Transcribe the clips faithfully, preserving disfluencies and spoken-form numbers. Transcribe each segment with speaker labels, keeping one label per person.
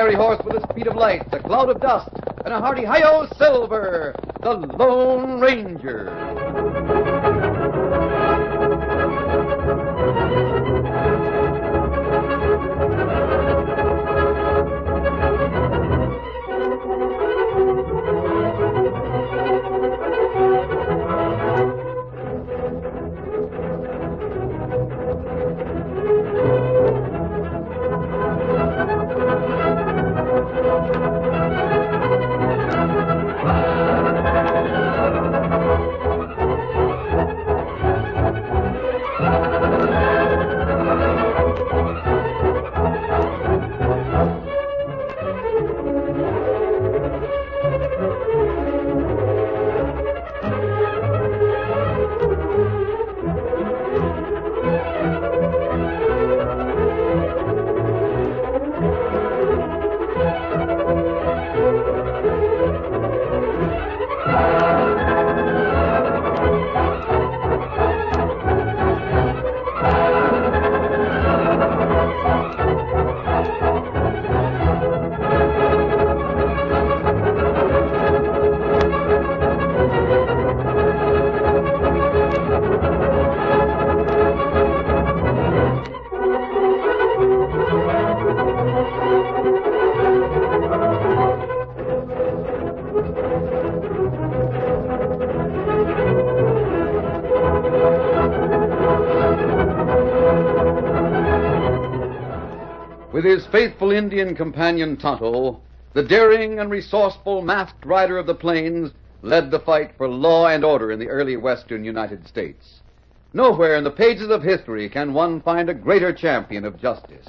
Speaker 1: fiery horse with a speed of light, a cloud of dust, and a hearty hi-yo Silver, the Lone Ranger. With his faithful Indian companion Tonto, the daring and resourceful masked rider of the plains led the fight for law and order in the early western United States. Nowhere in the pages of history can one find a greater champion of justice.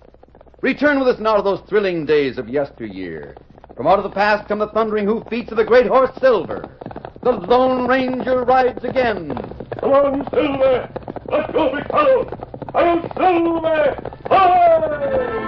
Speaker 1: Return with us now to those thrilling days of yesteryear. From out of the past come the thundering hoofbeats of the great horse Silver. The Lone Ranger rides again.
Speaker 2: Come on, Silver! Let's go, big fellow! I'm Silver! Hi!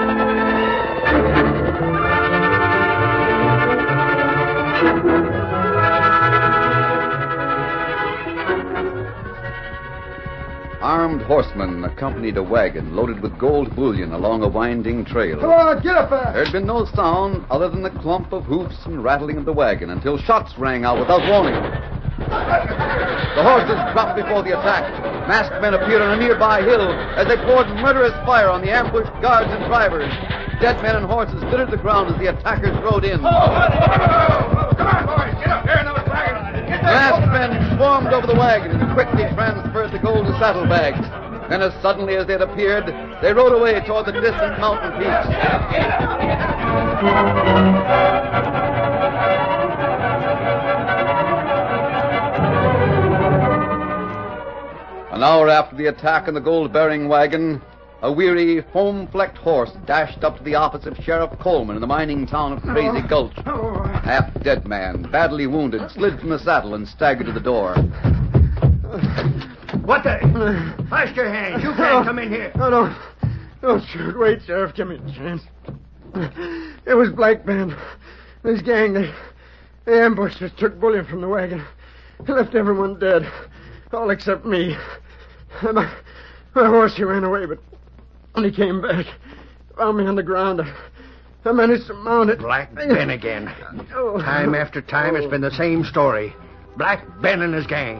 Speaker 1: Armed horsemen accompanied a wagon loaded with gold bullion along a winding trail.
Speaker 3: Come on, get up there!
Speaker 1: There had been no sound other than the clump of hoofs and rattling of the wagon until shots rang out without warning. The horses dropped before the attack. Masked men appeared on a nearby hill as they poured murderous fire on the ambushed guards and drivers. Dead men and horses littered the ground as the attackers rode in.
Speaker 3: Oh, oh, come on, boys, get up there, another wagon. Get
Speaker 1: Masked men swarmed over the wagon and quickly transferred the gold to saddlebags. Then, as suddenly as they had appeared, they rode away toward the distant mountain peaks. An hour after the attack on the gold-bearing wagon, a weary, foam-flecked horse dashed up to the office of Sheriff Coleman in the mining town of Crazy Gulch. A half-dead man, badly wounded, slid from the saddle and staggered to the door.
Speaker 3: What the? Wash your hands. You can't come in here.
Speaker 4: No, no. Don't shoot. Wait, Sheriff. Give me a chance. It was Black Band. This gang, they, they ambushed us, took bullion from the wagon. They left everyone dead. All except me. My, my horse, he ran away, but when he came back, found me on the ground. I, I managed to mount it.
Speaker 3: Black Ben again.
Speaker 4: Oh.
Speaker 3: Time after time, it's been the same story. Black Ben and his gang.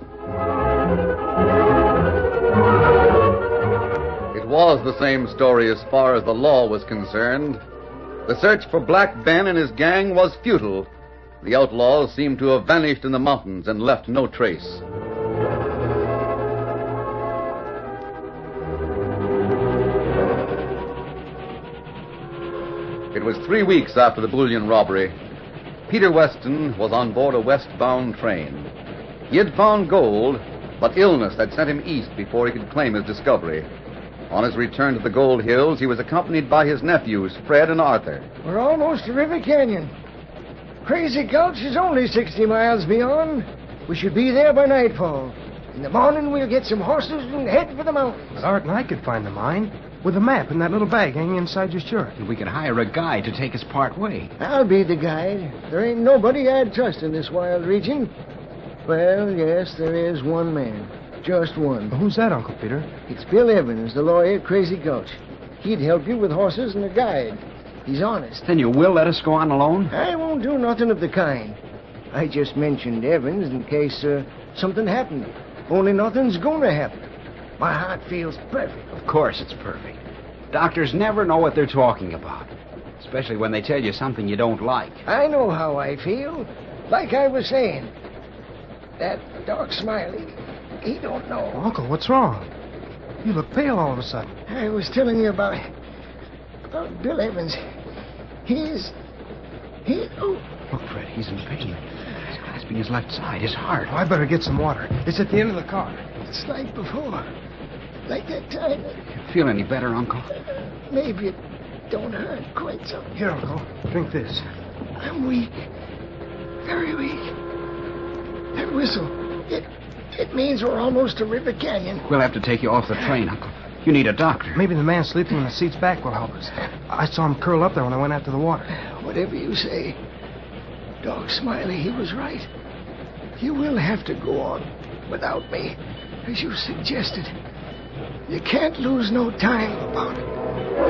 Speaker 1: It was the same story as far as the law was concerned. The search for Black Ben and his gang was futile. The outlaws seemed to have vanished in the mountains and left no trace. It was three weeks after the bullion robbery. Peter Weston was on board a westbound train. He had found gold, but illness had sent him east before he could claim his discovery. On his return to the Gold Hills, he was accompanied by his nephews, Fred and Arthur.
Speaker 5: We're almost to River Canyon. Crazy Gulch is only sixty miles beyond. We should be there by nightfall. In the morning, we'll get some horses and head for the mountains.
Speaker 6: But Art and I could find the mine with a map in that little bag hanging inside your shirt.
Speaker 7: And we could hire a guide to take us part way.
Speaker 5: I'll be the guide. There ain't nobody I'd trust in this wild region. Well, yes, there is one man. Just one.
Speaker 6: Well, who's that, Uncle Peter?
Speaker 5: It's Bill Evans, the lawyer at Crazy Gulch. He'd help you with horses and a guide. He's honest.
Speaker 7: Then you will let us go on alone?
Speaker 5: I won't do nothing of the kind. I just mentioned Evans in case uh, something happened. Only nothing's gonna happen. My heart feels perfect.
Speaker 7: Of course it's perfect. Doctors never know what they're talking about. Especially when they tell you something you don't like.
Speaker 5: I know how I feel. Like I was saying. That Doc Smiley, he don't know.
Speaker 6: Uncle, what's wrong? You look pale all of a sudden.
Speaker 5: I was telling you about... about Bill Evans. He's... he... oh...
Speaker 7: Look, Fred, he's in pain. He's grasping his left side, his heart.
Speaker 6: Oh, I better get some water. It's at the end of the car.
Speaker 5: It's like before. Like that time.
Speaker 7: You feel any better, Uncle?
Speaker 5: Maybe it don't hurt quite so.
Speaker 6: Here, Uncle. Drink this.
Speaker 5: I'm weak. Very weak. That whistle, it it means we're almost to River Canyon.
Speaker 7: We'll have to take you off the train, Uncle. You need a doctor.
Speaker 6: Maybe the man sleeping in the seats back will help us. I saw him curl up there when I went after the water.
Speaker 5: Whatever you say, Doc Smiley, he was right. You will have to go on without me, as you suggested. You can't lose no time about it.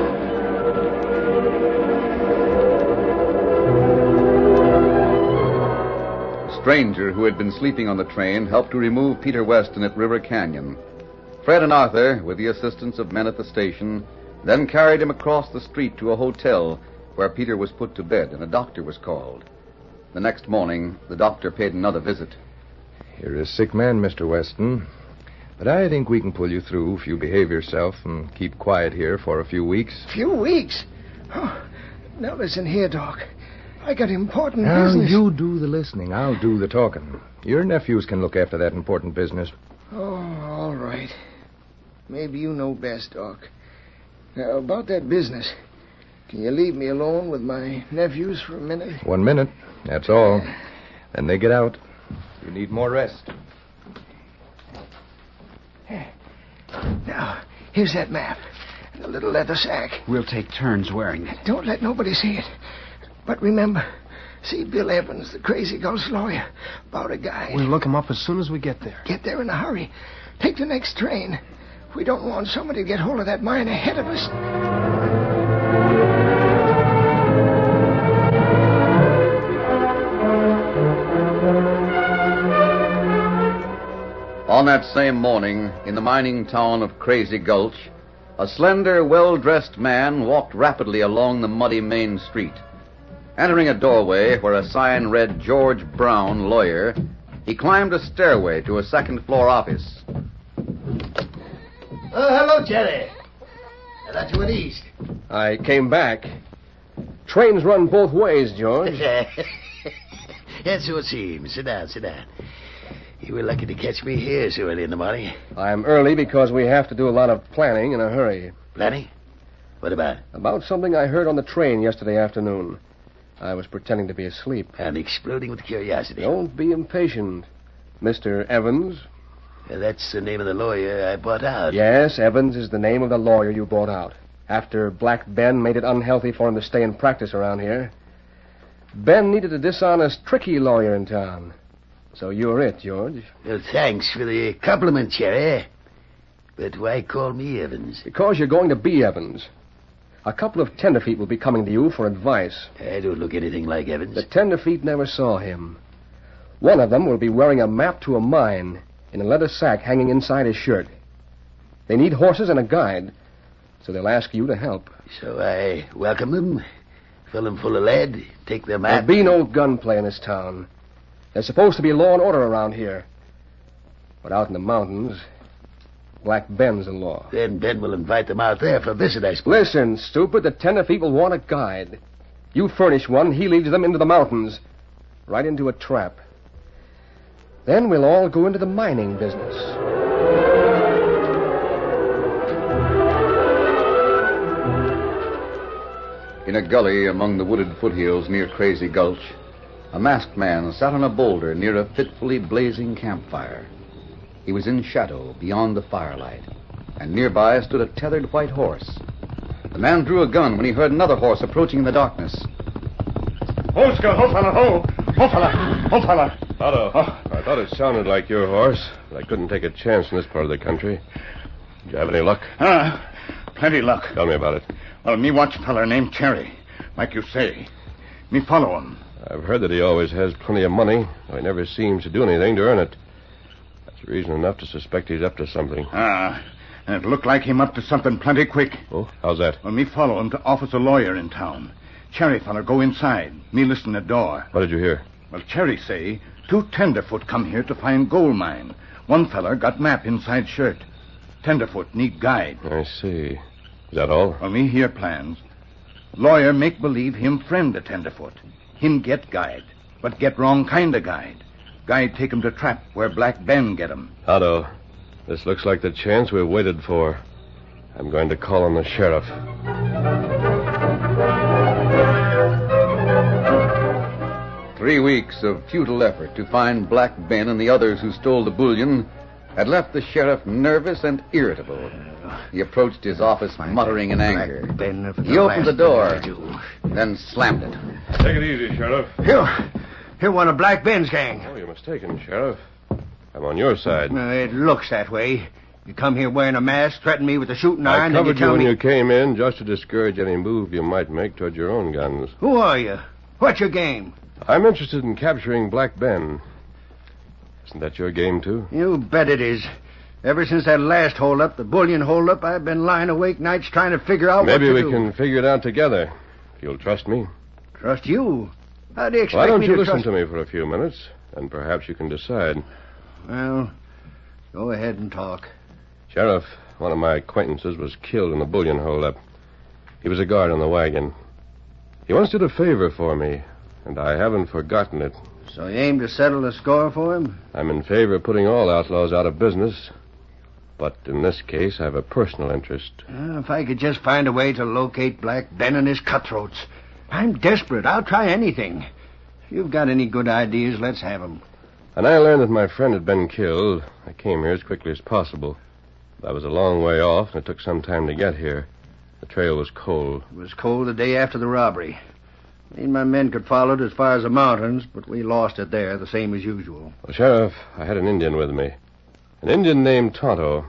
Speaker 1: A stranger who had been sleeping on the train helped to remove Peter Weston at River Canyon. Fred and Arthur, with the assistance of men at the station, then carried him across the street to a hotel where Peter was put to bed and a doctor was called. The next morning, the doctor paid another visit.
Speaker 8: You're a sick man, Mister Weston. But I think we can pull you through if you behave yourself and keep quiet here for a few weeks.
Speaker 5: Few weeks? Oh, now listen here, Doc. I got important
Speaker 8: now,
Speaker 5: business.
Speaker 8: You do the listening. I'll do the talking. Your nephews can look after that important business.
Speaker 5: Oh, all right. Maybe you know best, Doc. Now, about that business, can you leave me alone with my nephews for a minute?
Speaker 8: One minute. That's all. Then they get out. You need more rest.
Speaker 5: Now, here's that map and a little leather sack.
Speaker 7: We'll take turns wearing it.
Speaker 5: Don't let nobody see it. But remember, see Bill Evans, the Crazy Gulch lawyer, about a guy.
Speaker 6: We'll look him up as soon as we get there.
Speaker 5: Get there in a hurry. Take the next train. We don't want somebody to get hold of that mine ahead of us.
Speaker 1: On that same morning, in the mining town of Crazy Gulch, a slender, well-dressed man walked rapidly along the muddy main street. Entering a doorway where a sign read George Brown, lawyer, he climbed a stairway to a second-floor office.
Speaker 9: Oh, hello, Jerry. I thought you went east.
Speaker 10: I came back. Trains run both ways, George.
Speaker 9: That's so it seems. Sit down, sit down. You were lucky to catch me here so early in the morning.
Speaker 10: I'm early because we have to do a lot of planning in a hurry.
Speaker 9: Planning? What about?
Speaker 10: About something I heard on the train yesterday afternoon. I was pretending to be asleep.
Speaker 9: I'm exploding with curiosity.
Speaker 10: Don't be impatient. Mister Evans?
Speaker 9: Uh, that's the name of the lawyer I bought out.
Speaker 10: Yes, Evans is the name of the lawyer you bought out. After Black Ben made it unhealthy for him to stay and practice around here. Ben needed a dishonest, tricky lawyer in town. So you're it, George.
Speaker 9: Well, thanks for the compliment, Jerry. But why call me Evans?
Speaker 10: Because you're going to be Evans. A couple of tenderfeet will be coming to you for advice.
Speaker 9: I don't look anything like Evans.
Speaker 10: The tenderfeet never saw him. One of them will be wearing a map to a mine in a leather sack hanging inside his shirt. They need horses and a guide, so they'll ask you to help.
Speaker 9: So I welcome them, fill them full of lead, take their map.
Speaker 10: There'll be no gunplay in this town. There's supposed to be law and order around here. But out in the mountains, Black Ben's the law.
Speaker 9: Then Ben will invite them out there for a visit, I suppose.
Speaker 10: Listen, stupid, the tenderfeet will want a guide. You furnish one, he leads them into the mountains. Right into a trap. Then we'll all go into the mining business.
Speaker 1: In a gully among the wooded foothills near Crazy Gulch, a masked man sat on a boulder near a fitfully blazing campfire. He was in shadow beyond the firelight, and nearby stood a tethered white horse. The man drew a gun when he heard another horse approaching in the darkness.
Speaker 2: Ho, Scout, ho, fella, ho! Ho, fella, ho, fella!
Speaker 8: Otto, oh. I thought it sounded like your horse, but I couldn't take a chance in this part of the country. Did you have any luck?
Speaker 2: Ah, plenty luck.
Speaker 8: Tell me about it.
Speaker 2: Well, me watch a feller named Terry.
Speaker 11: Like you say. Me follow him.
Speaker 12: I've heard that he always has plenty of money, though he never seems to do anything to earn it. That's reason enough to suspect he's up to something.
Speaker 11: Ah, and it looked like him up to something plenty quick.
Speaker 12: Oh, how's that?
Speaker 11: Well, me follow him to office a lawyer in town. Cherry feller go inside. Me listen at door.
Speaker 12: What did you hear?
Speaker 11: Well, Cherry say two tenderfoot come here to find gold mine. One feller got map inside shirt. Tenderfoot need guide.
Speaker 12: I see. Is that all?
Speaker 11: Well, me hear plans. Lawyer make believe him friend the tenderfoot. Him get guide, but get wrong kind of guide. Guide take him to trap where Black Ben get him.
Speaker 12: Otto, this looks like the chance we've waited for. I'm going to call on the sheriff.
Speaker 1: Three weeks of futile effort to find Black Ben and the others who stole the bullion had left the sheriff nervous and irritable. He approached his office muttering in anger. He opened the door, then slammed it.
Speaker 12: Take it easy, Sheriff.
Speaker 3: You, you're one of Black Ben's gang.
Speaker 12: Oh, you're mistaken, Sheriff. I'm on your side.
Speaker 3: Uh, it looks that way. You come here wearing a mask, threaten me with a shooting
Speaker 12: I
Speaker 3: iron, then you
Speaker 12: covered you
Speaker 3: tell
Speaker 12: when
Speaker 3: me...
Speaker 12: you came in just to discourage any move you might make toward your own guns.
Speaker 3: Who are you? What's your game?
Speaker 12: I'm interested in capturing Black Ben. Isn't that your game, too?
Speaker 3: You bet it is. Ever since that last hold-up, the bullion hold-up, I've been lying awake nights trying to figure out
Speaker 12: Maybe
Speaker 3: what to
Speaker 12: we
Speaker 3: do.
Speaker 12: can figure it out together. If you'll trust me.
Speaker 3: Trust you? How do you expect
Speaker 12: Why don't
Speaker 3: me
Speaker 12: you
Speaker 3: to
Speaker 12: listen
Speaker 3: trust...
Speaker 12: to me for a few minutes, and perhaps you can decide.
Speaker 3: Well, go ahead and talk.
Speaker 12: Sheriff, one of my acquaintances was killed in the bullion hold-up. He was a guard on the wagon. He once did a favor for me, and I haven't forgotten it.
Speaker 3: So you aim to settle the score for him?
Speaker 12: I'm in favor of putting all outlaws out of business. But in this case, I have a personal interest.
Speaker 3: Uh, if I could just find a way to locate Black Ben and his cutthroats. I'm desperate. I'll try anything. If you've got any good ideas, let's have them.
Speaker 12: When I learned that my friend had been killed, I came here as quickly as possible. I was a long way off, and it took some time to get here. The trail was cold.
Speaker 3: It was cold the day after the robbery. Me and my men could follow it as far as the mountains, but we lost it there, the same as usual.
Speaker 12: Well, Sheriff, I had an Indian with me. An Indian named Tonto.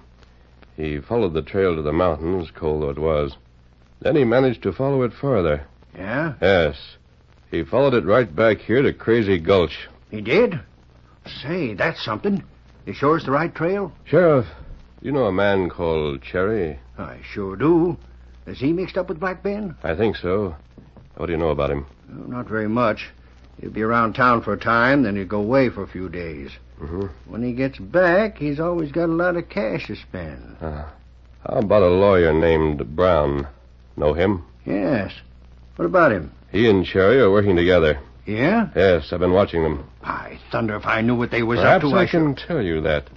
Speaker 12: He followed the trail to the mountains, cold though it was. Then he managed to follow it further.
Speaker 3: Yeah?
Speaker 12: Yes. He followed it right back here to Crazy Gulch.
Speaker 3: He did? Say, that's something. You sure it's the right trail?
Speaker 12: Sheriff, you know a man called Cherry?
Speaker 3: I sure do. Is he mixed up with Black Ben?
Speaker 12: I think so. What do you know about him?
Speaker 3: Well, not very much. He'll be around town for a time, then he'll go away for a few days.
Speaker 12: Mm-hmm.
Speaker 3: When he gets back, he's always got a lot of cash to spend.
Speaker 12: Uh, how about a lawyer named Brown? Know him?
Speaker 3: Yes. What about him?
Speaker 12: He and Cherry are working together.
Speaker 3: Yeah?
Speaker 12: Yes, I've been watching them.
Speaker 3: By thunder, if I knew what they was
Speaker 12: Perhaps
Speaker 3: up to,
Speaker 12: I
Speaker 3: I
Speaker 12: can
Speaker 3: should...
Speaker 12: tell you that.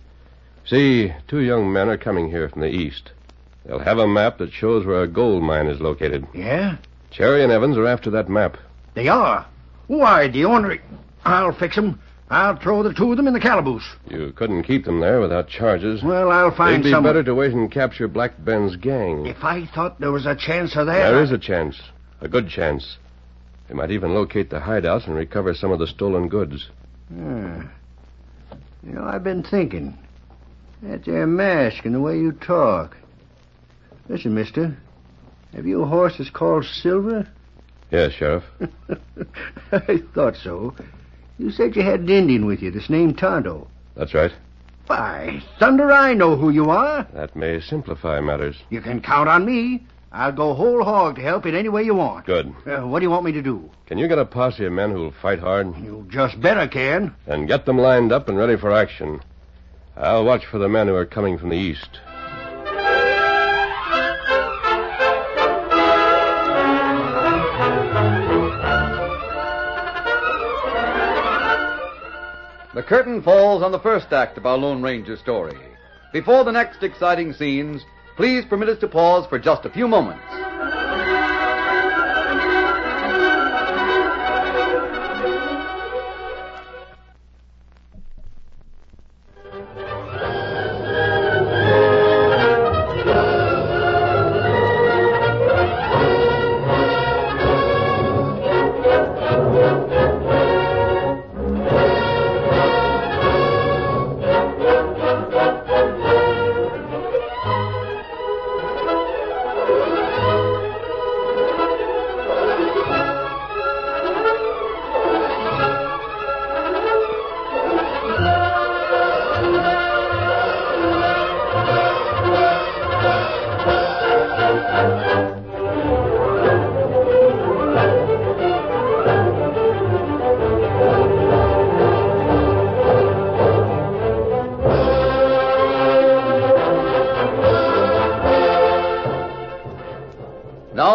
Speaker 12: See, two young men are coming here from the east. They'll have a map that shows where a gold mine is located.
Speaker 3: Yeah?
Speaker 12: Cherry and Evans are after that map.
Speaker 3: They are? Why, the owner... I'll fix them. I'll throw the two of them in the calaboose.
Speaker 12: You couldn't keep them there without charges.
Speaker 3: Well, I'll find
Speaker 12: It'd be
Speaker 3: someone...
Speaker 12: better to wait and capture Black Ben's gang.
Speaker 3: If I thought there was a chance of that...
Speaker 12: There
Speaker 3: I...
Speaker 12: is a chance. A good chance. They might even locate the hideouts and recover some of the stolen goods.
Speaker 3: Hmm. You know, I've been thinking. That there mask and the way you talk. Listen, mister. Have you a horse that's called Silver?
Speaker 12: Yes, Sheriff.
Speaker 3: I thought so. You said you had an Indian with you that's named Tonto.
Speaker 12: That's right.
Speaker 3: By thunder, I know who you are.
Speaker 12: That may simplify matters.
Speaker 3: You can count on me. I'll go whole hog to help in any way you want.
Speaker 12: Good.
Speaker 3: Uh, what do you want me to do?
Speaker 12: Can you get a posse of men who'll fight hard?
Speaker 3: You just bet I can.
Speaker 12: Then get them lined up and ready for action. I'll watch for the men who are coming from the east.
Speaker 1: The curtain falls on the first act of our Lone Ranger story. Before the next exciting scenes, please permit us to pause for just a few moments.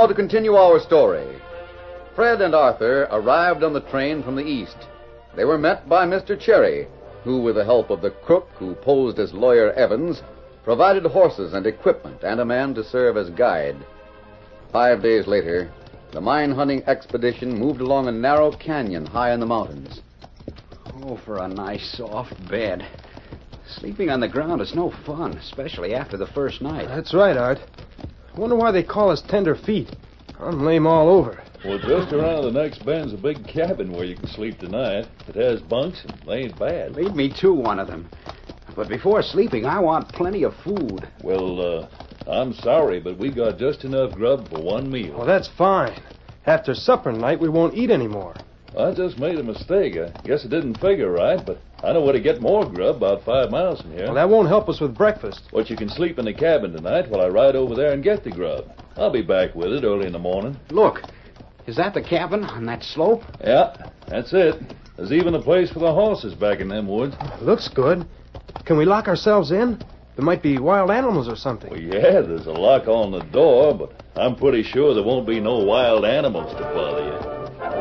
Speaker 1: Now to continue our story. Fred and Arthur arrived on the train from the east. They were met by Mister Cherry, who, with the help of the crook who posed as Lawyer Evans, provided horses and equipment and a man to serve as guide. Five days later, the mine-hunting expedition moved along a narrow canyon high in the mountains.
Speaker 7: Oh, for a nice, soft bed. Sleeping on the ground is no fun, especially after the first night.
Speaker 6: That's right, Art. I wonder why they call us tender feet. I'm lame all over.
Speaker 2: Well, just around the next bend's a big cabin where you can sleep tonight. It has bunks, and they ain't bad.
Speaker 7: Lead me to one of them. But before sleeping, I want plenty of food.
Speaker 2: Well, uh, I'm sorry, but we got just enough grub for one meal.
Speaker 6: Well, that's fine. After supper tonight, we won't eat anymore.
Speaker 2: I just made a mistake. I guess it didn't figure right, but I know where to get more grub about five miles from here.
Speaker 6: Well, that won't help us with breakfast.
Speaker 2: But you can sleep in the cabin tonight while I ride over there and get the grub. I'll be back with it early in the morning.
Speaker 7: Look, is that the cabin on that slope?
Speaker 2: Yeah, that's it. There's even a place for the horses back in them woods.
Speaker 6: Looks good. Can we lock ourselves in? There might be wild animals or something.
Speaker 2: Well, yeah, there's a lock on the door, but I'm pretty sure there won't be no wild animals to bother you.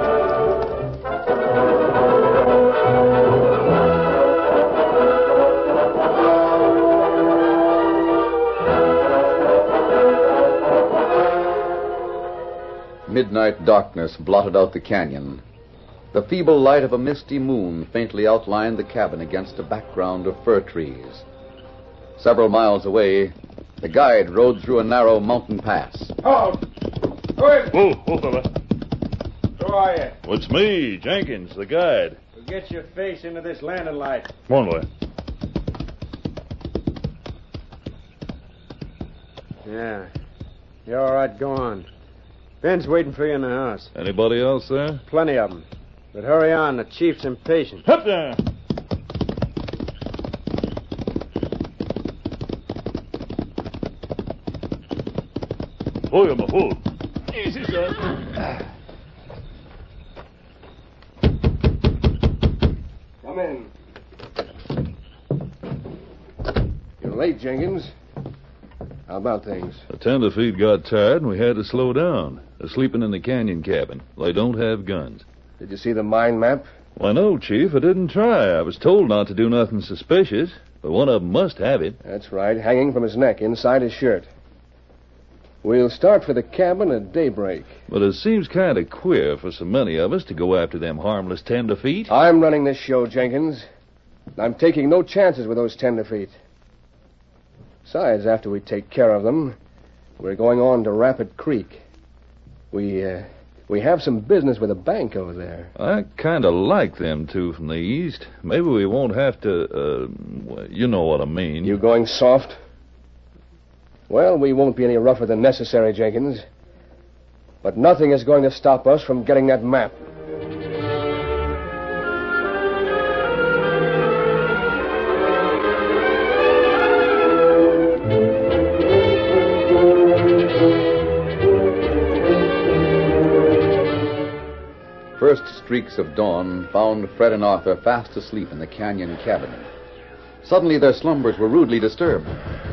Speaker 1: Midnight darkness blotted out the canyon. The feeble light of a misty moon faintly outlined the cabin against a background of fir trees. Several miles away, the guide rode through a narrow mountain pass.
Speaker 2: Halt! Whoa, whoa, fella.
Speaker 4: Who are you?
Speaker 2: Well, it's me, Jenkins, the guide.
Speaker 4: Well, get your face into this landing light.
Speaker 2: Come on, boy.
Speaker 4: Yeah. You're all right, go on. Ben's waiting for you in the house.
Speaker 2: Anybody else there?
Speaker 4: Plenty of them. But hurry on, the chief's impatient.
Speaker 2: Up there! Pull him, pull. Easy, son.
Speaker 10: Come in. You're late, Jenkins. How about things?
Speaker 2: The tenderfeet got tired and we had to slow down. They're sleeping in the canyon cabin. They don't have guns.
Speaker 10: Did you see the mine map?
Speaker 2: Why, no, Chief. I didn't try. I was told not to do nothing suspicious, but one of them must have it.
Speaker 10: That's right, hanging from his neck inside his shirt. We'll start for the cabin at daybreak.
Speaker 2: But it seems kind of queer for so many of us to go after them harmless tenderfeet.
Speaker 10: I'm running this show, Jenkins. I'm taking no chances with those tenderfeet. Besides, after we take care of them, we're going on to Rapid Creek. We, uh, we have some business with a bank over there.
Speaker 2: I kind of like them two from the east. Maybe we won't have to, uh, well, you know what I mean.
Speaker 10: You going soft? Well, we won't be any rougher than necessary, Jenkins. But nothing is going to stop us from getting that map.
Speaker 1: First streaks of dawn found Fred and Arthur fast asleep in the canyon cabin. Suddenly their slumbers were rudely disturbed.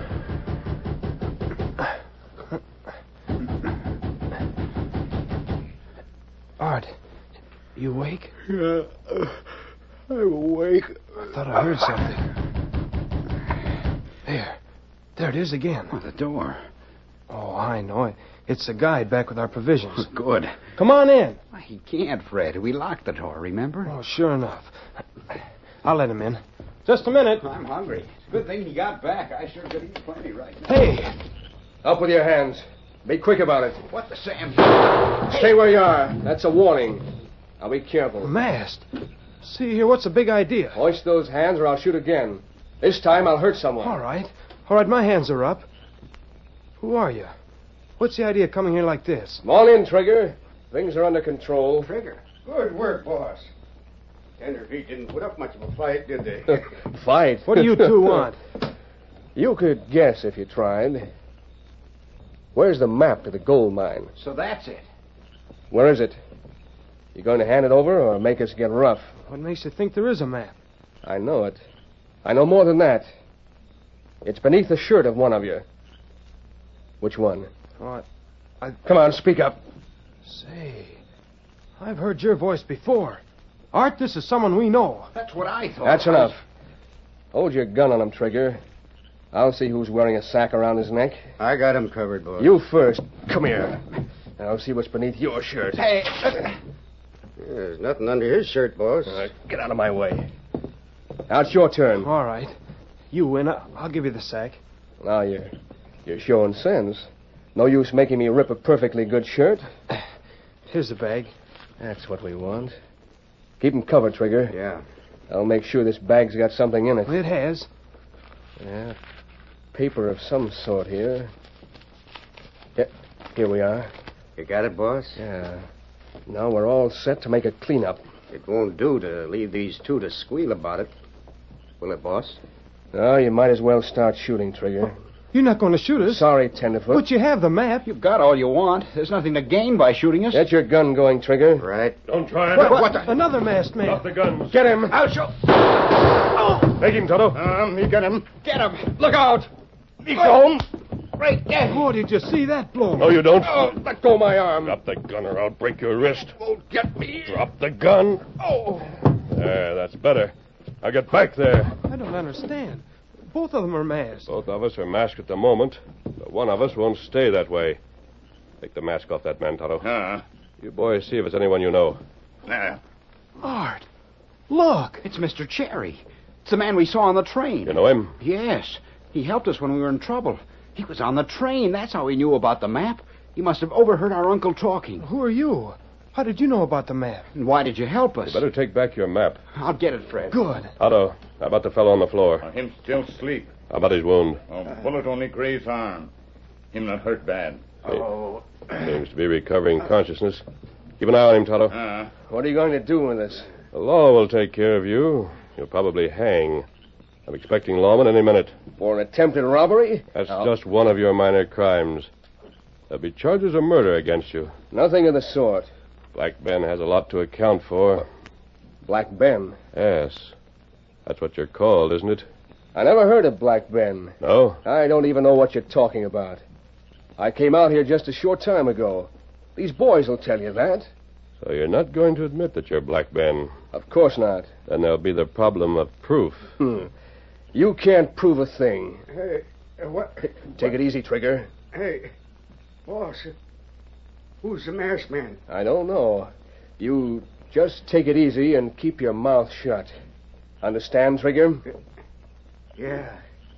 Speaker 6: Art, you awake?
Speaker 4: Yeah, I'm awake.
Speaker 6: I thought I heard something. There. There it is again.
Speaker 7: Oh, the door.
Speaker 6: Oh, I know it. It's the guide back with our provisions.
Speaker 7: Good.
Speaker 6: Come on in.
Speaker 7: He can't, Fred. We locked the door, remember?
Speaker 6: Oh, sure enough. I'll let him in. Just a minute.
Speaker 7: I'm hungry. It's a good thing he got back. I sure could eat plenty right now.
Speaker 6: Hey!
Speaker 10: Up with your hands. Be quick about it.
Speaker 7: What the Sam?
Speaker 10: Stay where you are. That's a warning. Now be careful.
Speaker 6: Masked. See here, what's the big idea?
Speaker 10: Hoist those hands or I'll shoot again. This time I'll hurt someone.
Speaker 6: All right. All right, my hands are up. Who are you? What's the idea of coming here like this?
Speaker 10: Come on in, Trigger. Things are under control.
Speaker 4: Trigger. Good work, boss. Tenderfeet didn't put up much of a fight, did they?
Speaker 10: Fight?
Speaker 6: What do you two want?
Speaker 10: You could guess if you tried. Where's the map to the gold mine?
Speaker 7: So that's it.
Speaker 10: Where is it? You going to hand it over or make us get rough?
Speaker 6: What makes you think there is a map?
Speaker 10: I know it. I know more than that. It's beneath the shirt of one of you. Which one?
Speaker 6: Oh, I, I...
Speaker 10: Come on, speak up.
Speaker 6: Say, I've heard your voice before. Art, this is someone we know.
Speaker 7: That's what I thought.
Speaker 10: That's enough. Hold your gun on him, Trigger. I'll see who's wearing a sack around his neck.
Speaker 3: I got him covered, boss.
Speaker 10: You first. Come here. And I'll see what's beneath your shirt.
Speaker 7: Hey.
Speaker 3: There's nothing under his shirt, boss.
Speaker 10: All right, get out of my way. Now it's your turn.
Speaker 6: All right. You win. I'll give you the sack.
Speaker 10: Now you're, you're showing sense. No use making me rip a perfectly good shirt.
Speaker 6: Here's the bag.
Speaker 10: That's what we want. Keep him covered, Trigger.
Speaker 3: Yeah.
Speaker 10: I'll make sure this bag's got something in it.
Speaker 6: It has.
Speaker 10: Yeah. Paper of some sort here. Yeah, here we are.
Speaker 3: You got it, boss?
Speaker 10: Yeah. Now we're all set to make a cleanup.
Speaker 3: It won't do to leave these two to squeal about it. Will it, boss?
Speaker 10: No, you might as well start shooting, Trigger.
Speaker 6: You're not going to shoot us.
Speaker 10: Sorry, Tenderfoot.
Speaker 6: But you have the map.
Speaker 7: You've got all you want. There's nothing to gain by shooting us.
Speaker 10: Get your gun going, Trigger.
Speaker 3: Right.
Speaker 2: Don't try it.
Speaker 6: What, what the? Another masked man.
Speaker 2: Drop the guns.
Speaker 10: Get him.
Speaker 7: I'll show.
Speaker 6: Oh!
Speaker 2: Take him, Toto.
Speaker 3: Um, you got him.
Speaker 7: Get him.
Speaker 10: Look out.
Speaker 2: He's home.
Speaker 7: Right there.
Speaker 6: Oh, did you see that blow?
Speaker 2: No, you don't.
Speaker 10: Oh, let go of my arm.
Speaker 2: Drop the gun or I'll break your wrist.
Speaker 10: Won't get me.
Speaker 2: Drop the gun.
Speaker 10: Oh.
Speaker 2: There, that's better. Now get back there.
Speaker 6: I don't understand. Both of them are masked.
Speaker 2: Both of us are masked at the moment, but one of us won't stay that way. Take the mask off that man, Toto.
Speaker 11: Uh,
Speaker 2: You boys see if it's anyone you know.
Speaker 11: uh,
Speaker 6: Art, look.
Speaker 7: It's Mister Cherry. It's the man we saw on the train.
Speaker 2: You know him?
Speaker 7: Yes. He helped us when we were in trouble. He was on the train. That's how he knew about the map. He must have overheard our uncle talking.
Speaker 6: Who are you? How did you know about the map?
Speaker 7: And why did you help us?
Speaker 2: You better take back your map.
Speaker 7: I'll get it, Fred.
Speaker 6: Good.
Speaker 2: Otto, how about the fellow on the floor?
Speaker 11: him still sleep.
Speaker 2: How about his wound?
Speaker 11: Oh, bullet only grazed arm. Him not hurt bad.
Speaker 10: Oh.
Speaker 2: Seems to be recovering consciousness. Keep an eye on him, Toto.
Speaker 11: Uh,
Speaker 10: What are you going to do with this?
Speaker 2: The law will take care of you. You'll probably hang. I'm expecting lawmen any minute.
Speaker 10: For an attempted robbery?
Speaker 2: That's
Speaker 10: Oh.
Speaker 2: just one of your minor crimes. There'll be charges of murder against you.
Speaker 10: Nothing of the sort.
Speaker 2: Black Ben has a lot to account for.
Speaker 10: Black Ben?
Speaker 2: Yes. That's what you're called, isn't it?
Speaker 10: I never heard of Black Ben.
Speaker 2: No?
Speaker 10: I don't even know what you're talking about. I came out here just a short time ago. These boys will tell you that.
Speaker 2: So you're not going to admit that you're Black Ben.
Speaker 10: Of course not.
Speaker 2: Then there'll be the problem of proof.
Speaker 10: Hmm. You can't prove a thing.
Speaker 3: Hey, uh, what?
Speaker 10: Take it easy, Trigger.
Speaker 3: Hey, boss. Who's the masked man?
Speaker 10: I don't know. You just take it easy and keep your mouth shut. Understand, Trigger?
Speaker 3: Yeah.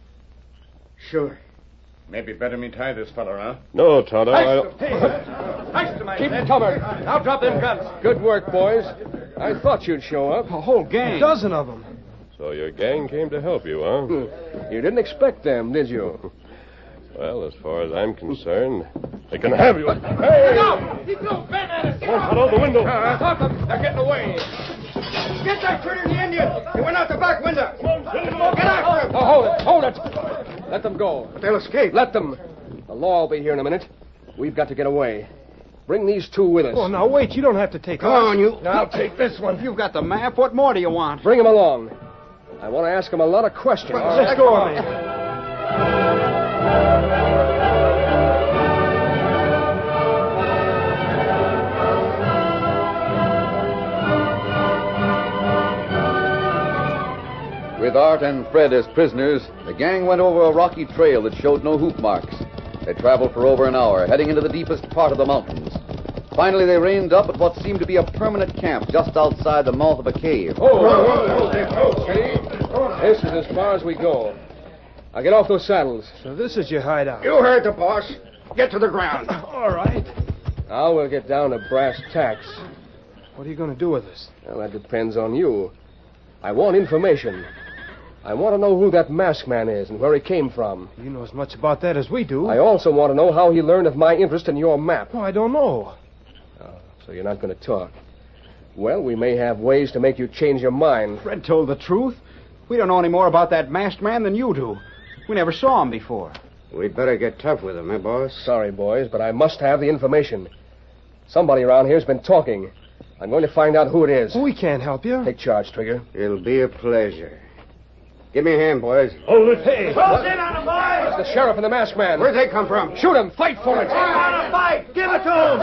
Speaker 3: Sure.
Speaker 11: maybe better me tie this fellow, huh?
Speaker 2: No, Tonto. I'll...
Speaker 10: Keep it covered. I'll drop them guns. Good work, boys. I thought you'd show up.
Speaker 7: A whole gang.
Speaker 6: A dozen of them.
Speaker 2: So your gang came to help you, huh?
Speaker 10: You didn't expect them, did you?
Speaker 2: Well, as far as I'm concerned, they can have you.
Speaker 10: Hey!
Speaker 4: He threw Ben at us!
Speaker 2: Come on, Tonto, the window.
Speaker 10: Uh, stop them. They're getting away.
Speaker 4: Get that critter, the Indian! He went out the back window! Get after him!
Speaker 10: Oh, hold it. Hold it. Let them go.
Speaker 3: But they'll escape.
Speaker 10: Let them. The law will be here in a minute. We've got to get away. Bring these two with us.
Speaker 6: Oh, now wait. You don't have to take
Speaker 3: Come
Speaker 6: ours.
Speaker 3: on, you.
Speaker 10: I'll take this one.
Speaker 7: You've got the map. What more do you want?
Speaker 10: Bring him along. I want to ask him a lot of questions.
Speaker 6: Let's go on.
Speaker 1: With Art and Fred as prisoners, the gang went over a rocky trail that showed no hoof marks. They traveled for over an hour, heading into the deepest part of the mountains. Finally, they reined up at what seemed to be a permanent camp just outside the mouth of a cave.
Speaker 10: Oh, whoa, whoa, whoa. This is as far as we go. Now get off those saddles.
Speaker 6: So this is your hideout.
Speaker 3: You heard the boss. Get to the ground.
Speaker 6: All right.
Speaker 10: Now we'll get down to brass tacks.
Speaker 6: What are you going to do with us?
Speaker 10: Well, that depends on you. I want information. I want to know who that masked man is and where he came from.
Speaker 6: You know as much about that as we do.
Speaker 10: I also want to know how he learned of my interest in your map.
Speaker 6: Oh, I don't know.
Speaker 10: Oh, so you're not going to talk. Well, we may have ways to make you change your mind.
Speaker 7: Fred told the truth. We don't know any more about that masked man than you do. We never saw him before.
Speaker 3: We'd better get tough with him, eh, boss?
Speaker 10: Sorry, boys, but I must have the information. Somebody around here's been talking. I'm going to find out who it is.
Speaker 6: We can't help you.
Speaker 10: Take charge, Trigger.
Speaker 3: It'll be a pleasure. Give me a hand, boys.
Speaker 2: Hold it.
Speaker 6: Hey.
Speaker 4: Close in on him, boys!
Speaker 6: It's the sheriff and the masked man.
Speaker 3: Where'd they come from?
Speaker 6: Shoot him. Fight for it.
Speaker 4: They want to fight! Give it to him!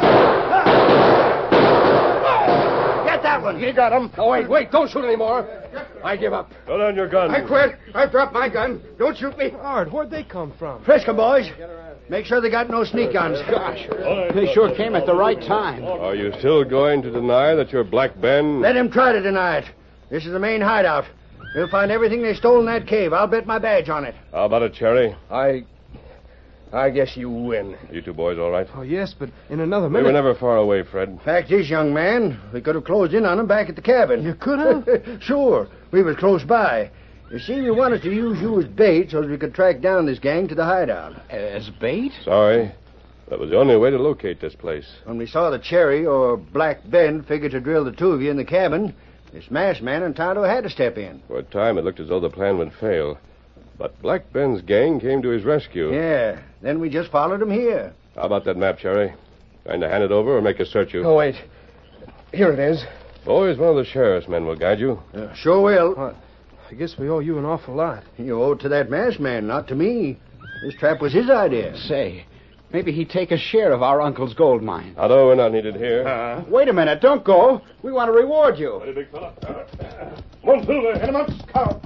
Speaker 4: Get that one!
Speaker 6: You got him. Oh, wait, wait. Don't shoot anymore. I give up.
Speaker 12: Put down your gun.
Speaker 3: I quit. I've dropped my gun. Don't shoot me.
Speaker 6: Art, where'd they come from?
Speaker 3: Frisk 'em, boys. Make sure they got no sneak guns.
Speaker 6: Gosh.
Speaker 7: They sure came at the right time.
Speaker 12: Are you still going to deny that you're Black Ben?
Speaker 3: Let him try to deny it. This is the main hideout. We'll find everything they stole in that cave. I'll bet my badge on it.
Speaker 12: How about it, Cherry?
Speaker 6: I... I guess you win.
Speaker 12: You two boys all right?
Speaker 6: Oh, yes, but in another
Speaker 12: We
Speaker 6: minute...
Speaker 12: were never far away, Fred.
Speaker 3: Fact is, young man, we could have closed in on them back at the cabin.
Speaker 6: You could have?
Speaker 3: Sure. We was close by. You see, we wanted to use you as bait so that we could track down this gang to the hideout.
Speaker 7: As bait?
Speaker 12: Sorry. That was the only way to locate this place.
Speaker 3: When we saw the Cherry or Black Ben figure to drill the two of you in the cabin, this masked man and Tonto had to step in.
Speaker 12: For a time, it looked as though the plan would fail. But Black Ben's gang came to his rescue.
Speaker 3: Yeah. Then we just followed him here.
Speaker 12: How about that map, Cherry? Going to hand it over or make us search you?
Speaker 6: Oh, wait. Here it is.
Speaker 12: Boys, one of the sheriff's men will guide you.
Speaker 3: Uh, sure will.
Speaker 6: What? I guess we owe you an awful lot.
Speaker 3: You owe it to that masked man, not to me. This trap was his idea.
Speaker 7: Say, maybe he'd take a share of our uncle's gold mine.
Speaker 12: Although we're not needed here.
Speaker 2: Uh,
Speaker 7: Wait a minute. Don't go. We want to reward you.
Speaker 2: Ready, big fella. Come on, Silver. Hit him up, scout.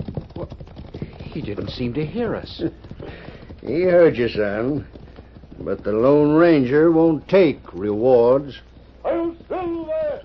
Speaker 7: He didn't seem to hear us.
Speaker 3: He heard you, son. But the Lone Ranger won't take rewards.
Speaker 2: I'll Silver.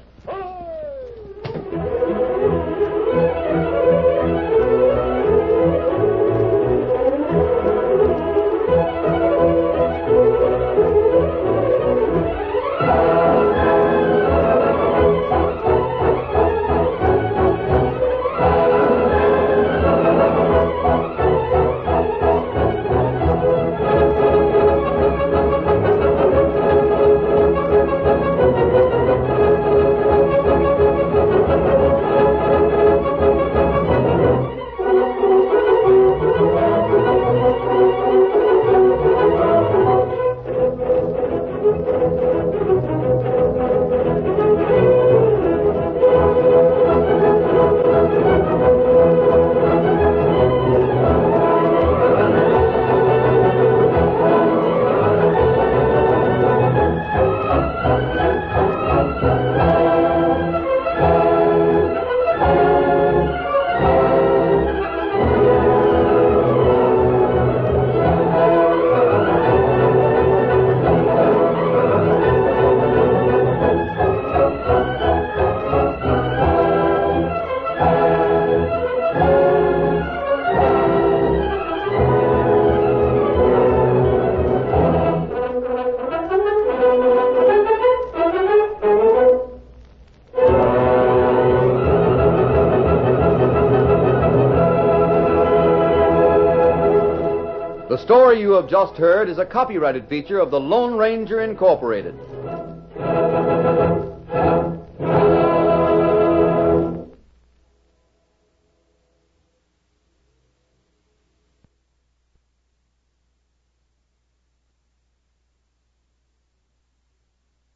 Speaker 1: The story you have just heard is a copyrighted feature of the Lone Ranger Incorporated.